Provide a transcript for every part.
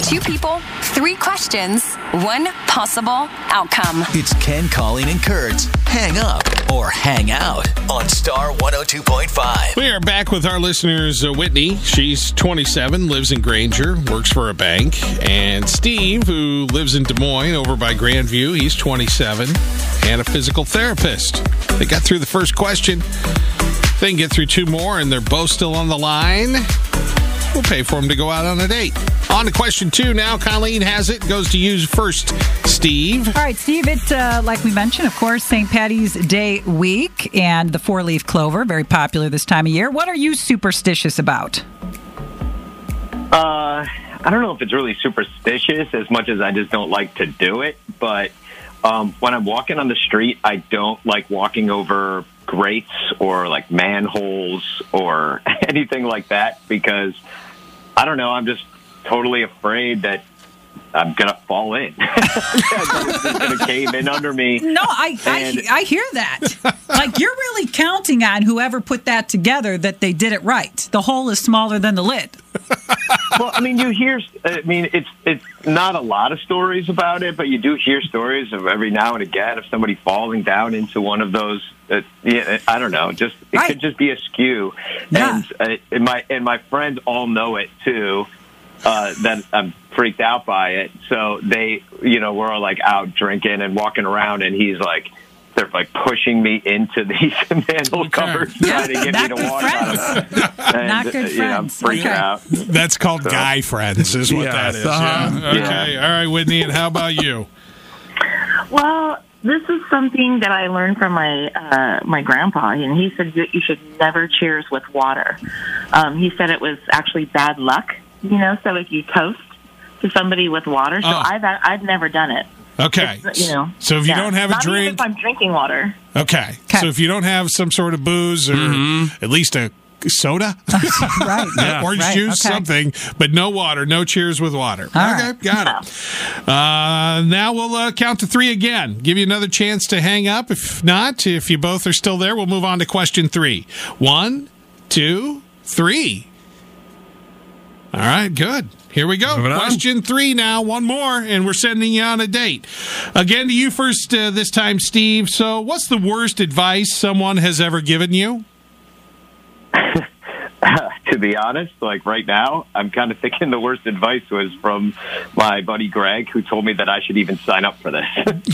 Two people, three questions, one possible outcome. It's Ken, Colleen, and Kurt's Hang Up or Hang Out on Star 102.5. We are back with our listeners, Whitney. She's 27, lives in Granger, works for a bank. And Steve, who lives in Des Moines over by Grandview, he's 27 and a physical therapist. They got through the first question. They can get through two more, and they're both still on the line. We'll pay for them to go out on a date. On to question two now. Colleen has it. Goes to you first, Steve. All right, Steve, it's like we mentioned, of course, St. Patty's Day week and the four-leaf clover, very popular this time of year. What are you superstitious about? I don't know if it's really superstitious as much as I just don't like to do it. But when I'm walking on the street, I don't like walking over grates or like manholes or anything like that because, I don't know, I'm just totally afraid that I'm going to fall in. It's going to cave in under me. No, I hear that. Like, you're really counting on whoever put that together that they did it right. The hole is smaller than the lid. Well, I mean, it's not a lot of stories about it, but you do hear stories of every now and again of somebody falling down into one of those. I don't know. It could just be a skew, yeah. and my friends all know it too. That I'm freaked out by it. So they, we're all like out drinking and walking around, and they're like pushing me into these manhole covers, trying to get me to walk out of them. And, not good friends. I'm freaking out. That's called guy friends, is what that is. Yeah. Okay. Yeah. All right, Whitney, and how about you? Well, this is something that I learned from my grandpa, and he said that you should never cheers with water. He said it was actually bad luck, so if you toast to somebody with water. So I've never done it. Okay. So if you don't have a drink. Even if I'm drinking water. Okay. So if you don't have some sort of booze or at least a soda, right? Yeah. Orange juice, something, but no water, no cheers with water. Got it. Now we'll count to three again. Give you another chance to hang up. If not, if you both are still there, we'll move on to question three. 1, 2, 3. All right, good. Here we go. Question 3 now. One more, and we're sending you on a date. Again, to you first this time, Steve. So what's the worst advice someone has ever given you? To be honest, like right now, I'm kind of thinking the worst advice was from my buddy Greg, who told me that I should even sign up for this.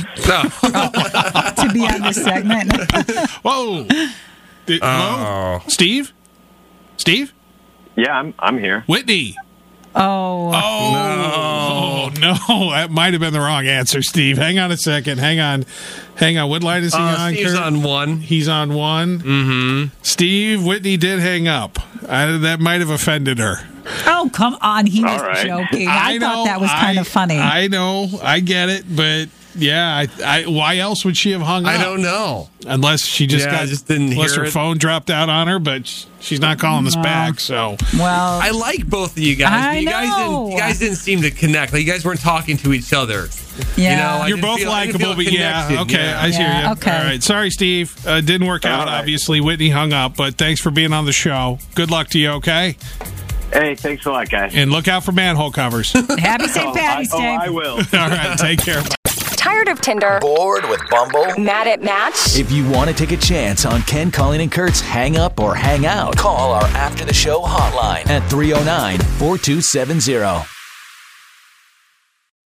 To be on this segment. Whoa. Hello? Steve? Steve? Yeah, I'm here. Whitney. Oh, no. That might have been the wrong answer, Steve. Hang on a second. Hang on. What line is he on? Steve's on 1. He's on 1? Mm-hmm. Steve, Whitney did hang up. That might have offended her. Oh, come on. He was joking. I thought that was kind of funny. I know. I get it, but... Yeah, why else would she have hung up? I don't know. Unless she just didn't unless hear her phone dropped out on her, but she's not calling us back. So well, I like both of you guys. But you guys didn't seem to connect. Like you guys weren't talking to each other. Yeah, you're both likable, but okay, I hear you. Okay. All right, sorry, Steve. Didn't work out. Right. Obviously, Whitney hung up, but thanks for being on the show. Good luck to you. Okay. Hey, thanks a lot, guys. And look out for manhole covers. Happy St. Patty's Day. I will. All right, take care. Tired of Tinder? Bored with Bumble? Mad at Match? If you want to take a chance on Ken, Colleen, and Kurt's Hang Up or Hang Out, call our After the Show hotline at 309-4270.